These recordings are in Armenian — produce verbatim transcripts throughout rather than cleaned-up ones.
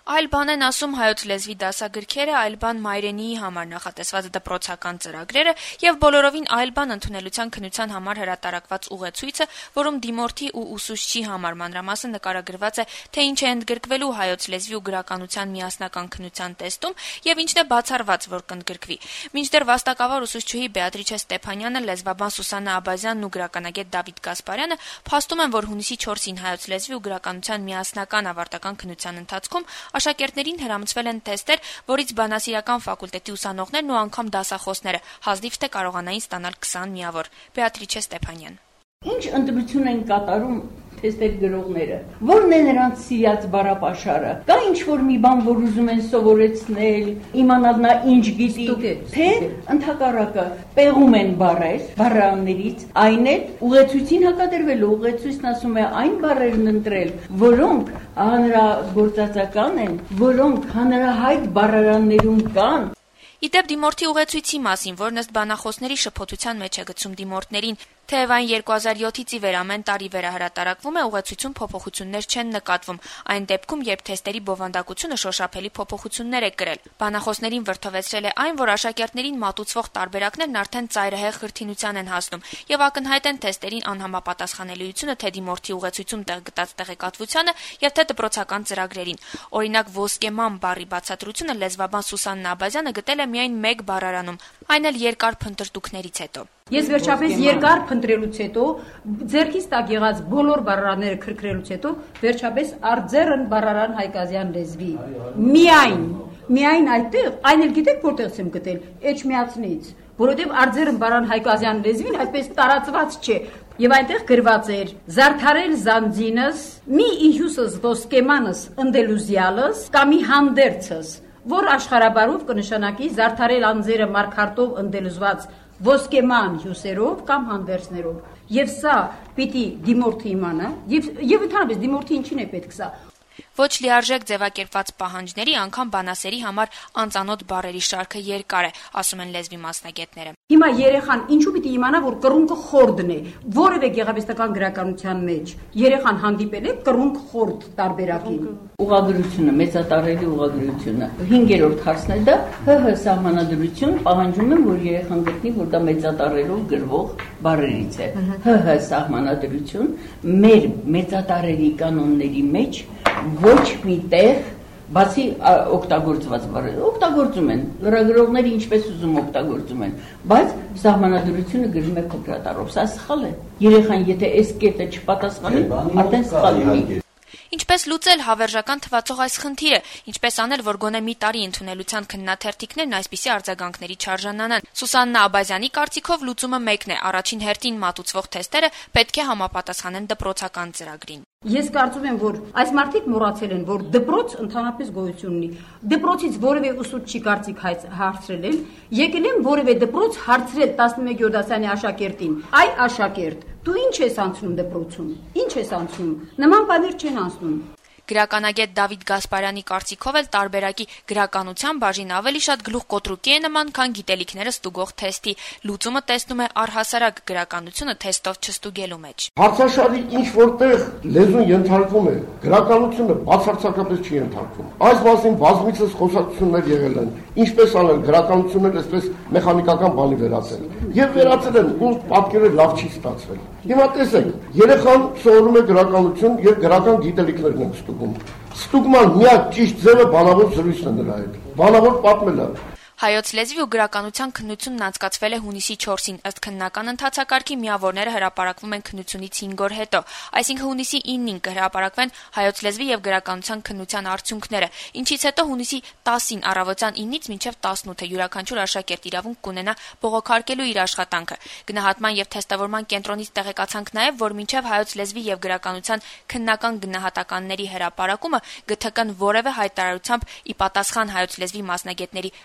Այլ բան են ասում հայոց լեզվի դասագրքերը, այլ բան մայրենիի համար նախատեսված դպրոցական ծրագրերը եւ բոլորովին այլ բան ընդունելության քննության համար հրատարակված ուղեցույցը, որում դիմորդի ու ուսուցչի համար մանրամասն նկարագրված է, թե ինչ է ընդգրկվելու հայոց լեզվի ու գրականության միասնական քննության տեստում եւ ինչն է բացառված, որ կընդգրկվի։ Մինչդեռ վաստակավոր ուսուցչուհի Բեատրիչե Ստեփանյանը, լեզվաբան Սուսաննա Աբազյանն ու գրականագետ Դավիթ Գասպարյանը փաստում են, որ հունիսի չորսին հայոց լեզվի ու գրականության միասնական ավարտական քննության ընթացքում աշակերտներին հրամցվել են թեստեր, որից բանասիրական ֆակուլտետի ուսանողներն ու անգամ դասախոսները հազիվ թե կարողանային ստանալ քսան միավոր։ Բեատրիչե Ստեփանյան. Ինչ ընտրություն են կատարում թեստեր գրողները, որն է նրանց սիրած բառապաշարը, կա ինչ-որ մի բան, որ ուզում են սովորեցնել, իմանալ նա ինչ գիտի, թե ընդհակառակը պեղում են բառեր, բառաներից, այն էլ ուղեցույցին հակադրվելու, ուղեցույցն ասում է այն բառերն ընտրել, որոնք հանրագործածական են, որոնք հանրահայտ բառարաններում կան։ Իդեպ դիմորդի ուղեցույցի մասին, որն ըստ բանախոսների շփոթության մեջ է գցում դիմորդներին, թեև այն երկու հազար յոթից ի վեր ամեն տարի վերահրատարակվում է, ուղեցույցում փոփոխություններ չեն նկատվում, այն դեպքում, երբ թեստերի բովանդակությունը շոշափելի փոփոխություններ է կրել։ Բանախոսներին վրդովեցրել է այն, որ աշակերտներին մատուցվող տարբերակներն արդեն ծայրահեղ խրթինության են հասնում եւ ակնհայտ են թեստերին անհամապատասխանելիությունը թե դիմորդի ուղեցույցում տեղ գտած տեղեկատվությանը եւ թե դպրոցական ծրագրերին։ Օրինակ, ոսկեման բառի բացատրությունը լեզվաբան Սուսաննա Աբազյանը գտել է միայն մեկ բառարանում, այն էլ երկար փնտրտուքներից հետո։ Ես վերջապես երկար փնտրելուց հետո, ձեռքից տակ եղած բոլոր բառարանները քրքրելուց հետո, վերջապես արձերն բառարան Հայկազյան լեզվի։ Միայն, միայն այդտեղ, այն էլ գիտեք որտեղից եմ գտել, Էջմիածնից, որովհետև արձերն բառարան Հայկազյան լեզվին այդպես տարածված չէ։ Եվ այնտեղ գրված էր. «Զարդարել զանձինս, մի իհյուսս ոսկեմանս ընդելուզյալս, կամի հանդերցս», որ աշխարհաբարով կնշանակի զարդարել անձերը մարգարտով ընդելուզված ոսկեման հյուսերով կամ հանդերձներով։ Եվ սա պիտի դիմորդը իմանա, եւ եւ ընդհանրապես դիմորդի ինչին է պետք սա։ Ոչ լիարժեք ձևակերպված պահանջների, անգամ բանասերի համար անծանոթ բառերի շարքը երկար է, ասում են լեզվի մասնագետները։ Հիմա երեխան ինչու պիտի իմանա, որ կռունկը խորդն է, որևէ գեղարվեստական գրականության մեջ երեխան հանդիպել է կռունկ խորդ տարբերակին։ Ուղղագրությունը, մեծատարելի ուղղագրությունը հինգերորդ հարցն է դա, ՀՀ սահմանադրություն պահանջում է, որ երեխան գտնի, որ դա մեծատարելով գրվող բառերից է։ ՀՀ սահմանադրություն մեր մեծատարելի կանոնների մեջ ոչ մի տեղ, բացի օգտագործված բառերը, օգտագործում են, լրագրողները ինչպես ուզում օգտագործում են, բայց սահմանադրությունը գրում է փոքրատառով, սա սխալ է։ Երեխան եթե այս կետը չպատասխանի, արդեն սխալ է։ Ինչպես լուծել հավերժական թվացող այս խնդիրը, ինչպես անել, որ գոնե մի տարի ընդունելության քննաթերթիկներն այսպիսի արձագանքների չարժանանան։ Սուսաննա Աբազյանի կարծիքով լուծումը մեկն է, առաջին հերթին մատուցվող թեստերը պետք է համապատասխանեն դպրոցական ծրագրին։ Ես կարծում եմ, որ այս մարդիկ մոռացել են, որ դպրոց ընդհանրապես գոյություն ունի։ Դպրոցից որևէ ուսուցչի կարծիք հարցրել են, եկել են որևէ դպրոց հարցրել տասնմեկերորդ դասարանի աշակերտին. «Այ աշակերտ, դու ինչ ես անցնում դպրոցում, ինչ ես անցնում»։ Նման բաներ չեն անցնում։ Գրականագետ Դավիթ Գասպարյանի կարծիքով էլ տարբերակի գրականության բաժին ավելի շատ գլուխկոտրուկի է նման, քան գիտելիքները ստուգող թեստի։ Լուծումը տեսնում է առհասարակ գրականությունը թեստով չստուգելու մեջ։ Հարցաշարի ինչ որտեղ լեզուն ենթարկվում է, գրականությունը բացարձակապես չի ենթարկվում։ Այս մասին բազմիցս խոսակցություններ եղել են, ինչպես անել գրականությունն այսպես մեխանիկական բանի վերածել։ Եվ վերածել են, ու պատկերը լավ չի ստացվել։ Հիմա տեսեք, երեխան սովորում է գրականություն եւ գրական գիտելիքներն են ստուգում։ Ստուգման միակ ճիշտ ձևը բանավոր զրույցն է նրա հետ։ Բանավոր պատմելը։ Հայոց լեզվի ու գրականության քննությունն անցկացվել է հունիսի չորսին, ըստ քննական ընթացակարգի միավորները հրապարակվում են քննությունից հինգ օր հետո, այսինքն հունիսի իննին կհրապարակվեն հայոց լեզվի եւ գրականության քննության արդյունքները, ինչից հետո հունիսի տասին առավոտյան իննից մինչեւ տասնութը յուրաքանչյուր աշակերտ իրավունք կունենա բողոքարկելու իր աշխատանքը։ Գնահատման եւ թեստավորման կենտրոնից տեղեկացանք նաեւ, որ մինչեւ հայոց լեզվի եւ գրականության քննական գնահատականների հրապարակումը ԳԹԿ-ն որևէ հայտարարությամբ ի պատասխան հայոց լեզվի մասնագետների հնչած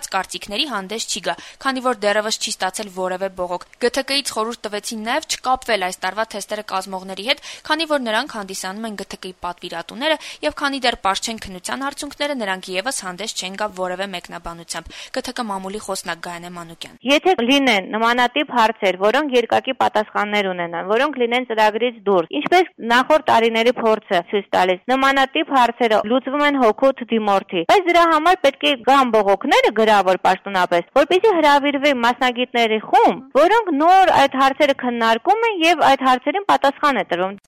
կապված կարծիքների հանդես չի գա, քանի որ դեռևս չի ստացել որևէ բողոք։ Գ Թ Կ-ից խորհուրդ տվեցին նաև չկապվել այս տարվա թեստերը կազմողների հետ, քանի որ նրանք հանդիսանում են Գ Թ Կ-ի պատվիրատուները եւ քանի դեռ պարզ չեն քննության արդյունքները, նրանք եւս հանդես չեն գա որևէ մեկնաբանությամբ։ Գ Թ Կ մամուլի խոսնակ Գայանե Մանուկյան. Եթե լինեն նմանատիպ հարցեր, որոնք երկակի պատասխաններ ունենան, որոնք լինեն ծրագրից դուրս, ինչպես նախորդ տարիների փորձը ցույց տալիս, նմանատիպ հարցերը լուծվում են հոգուտ դիմորդի, բայց դրա համար պետք է գան բողոքները գրավոր պաշտոնապես, որպեսզի հրավիրվի մասնագետների խումբ, որոնք նոր այդ հարցերը քննարկում են եւ այդ հարցերին պատասխան է տրվում։